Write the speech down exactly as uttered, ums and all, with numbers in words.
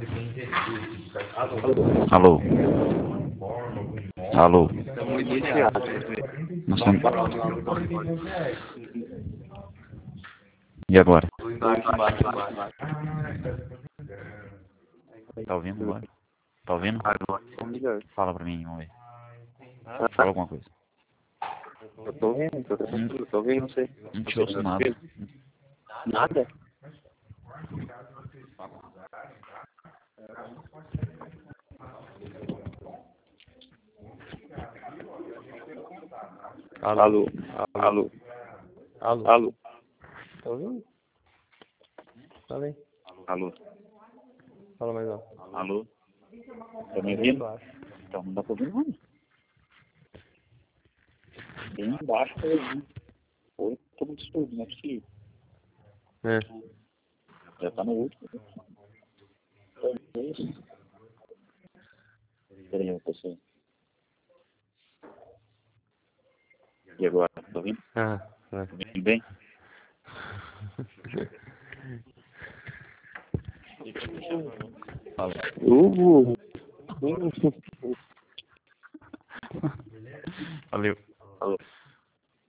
Alô? Alô? Nós estamos... E agora? Tá ouvindo agora? Tá ouvindo? Fala pra mim, vamos ver. Fala alguma coisa. Eu tô ouvindo, tô ouvindo, eu tô ouvindo, não sei. Não te ouço nada. Nada? Alô? Alô? Alô? Alô? Tá ouvindo? Fala aí. Alô? Fala mais alto. Alô? Tá me ouvindo? Baixo. Então não dá pra ouvir nada. Bem baixo tá ouvindo. Oi, tô muito surdo, não é possível. É. Já tá no último. Peraí, eu tô sem. E agora? Tá ouvindo? Ah, Tá ouvindo bem? Fala. Hugo. Valeu. Alô.